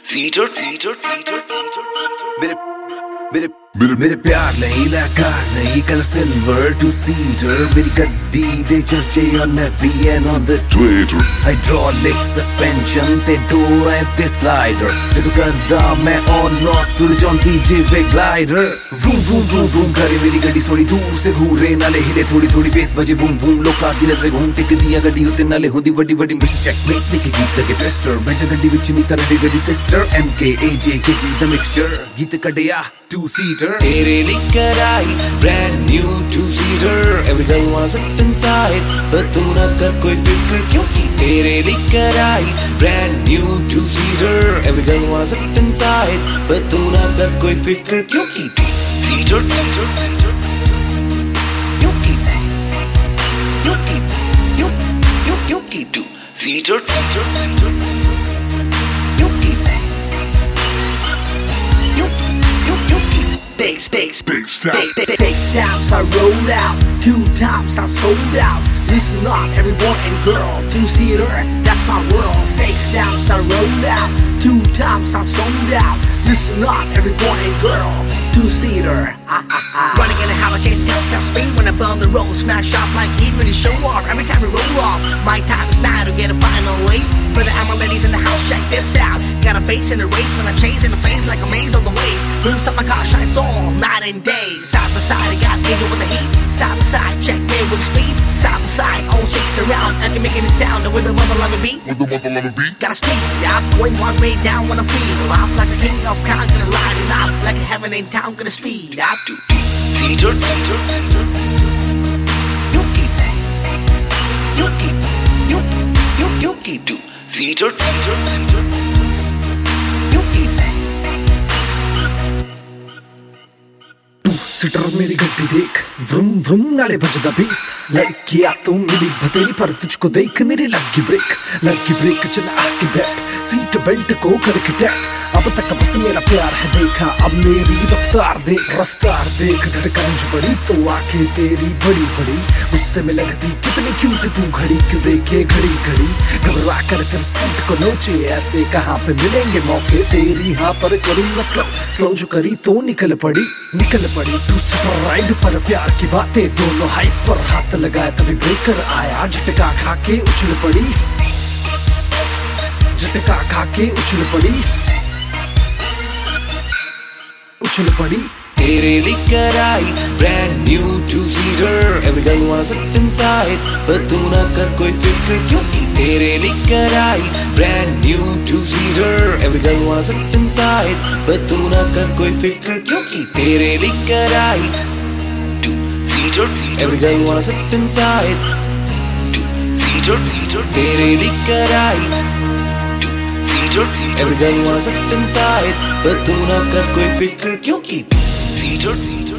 Seater seater seater seater मेरे मेरे मेरे मेरे प्यार नहीं कार नहीं कल सिल्वर टू सीटर मेरी गड्डी दे चर्चे on FB and on the Twitter hydraulic suspension ते डोर है ते स्लाइडर जदू करदा मैं on off सुर जॉन DJ वे ग्लाइडर वूम वूम वूम वूम करे मेरी गड्डी थोड़ी दूर से घूरे नाले हिले थोड़ी थोड़ी बेस बजे वूम वूम लोका दी नजर घूम टिक दिया गड्डी होते नाले होंदी वड्डी वड्डी मिस चेकमेट लिखी गीत लगे ट्विस्टर बेजा गड्डी विच नी तरडी गड्डी सिस्टर MKAJKG the mixture गीत कड़िया two-seater तेरे लेकर आई brand new two-seater every girl wanna sit inside पर तू ना कर कोई फिक्र क्योंकि तेरे लेकर आई brand new two-seater every girl wanna sit inside पर तू ना कर कोई फिक्र क्योंकि two-seater seater seater क्योंकि two-seater seater seater Six times I rolled out, 2 times I sold out. Listen up, everyone and girl, two-seater, that's my world. 6 times I rolled out, 2 times I sold out. Listen up, everyone and girl, two-seater. Running in the house, chasing counts at speed when I burn the road, smash up like heat when you show off. Every time we roll off, my time is now to get a final lead. For the ammo ladies in the house, check this out. Got a base in the race when I chase in the face like a maze on the ways. Rims up my car, shines all night and day. Side by side, I got angel with the heat. Side by side, check there with the speed. Side by side, all chicks around. I can make any sound with the mother loving beat. Gotta speed up, going one way down when I feel up like the king of Kong, gonna light it up like a heaven in town, gonna speed up. Seater, seater, seater. You keep, seater, seater, seater. Seater मेरी गड्डी देख vroom vroom नाले बजदा base लड़कियां तो मिली भतेरी पर तुझको देख मेरी लगी ब्रेक चला आके बैठ सीट बेल्ट को करके टैप अब तक बस मेरा प्यार है देखा अब मेरी रफ्तार देख धड़कन जो बड़ी तो आके तेरी बड़ी बड़ी उससे में लगती कितनी क्यूट तू घड़ी क्यों देखे घड़ी घबरा कर फिर सीट को नोचे ऐसे कहाँ पे मिलेंगे मौके तेरी हाँ पर करूंगा स्लो जो करी तो निकल पड़ी तू सुपर राइड पर प्यार की बातें दोनों हाइप पर हाथ लगाया तभी ब्रेकर आया झटका खा के उछल पड़ी तेरे लेकर आई brand new two-seater every girl wanna sit inside पर तू ना कर कोई फिक्र क्योंकि तेरे लेकर आई brand new two-seater every girl wanna sit inside पर तू ना कर कोई फिक्र क्योंकि तेरे लेकर आई two-seater every girl wanna sit inside two-seater तेरे लेकर आई two-seater every girl wanna sit inside पर तू ना कर कोई फिक्र क्योंकि Seater, seater.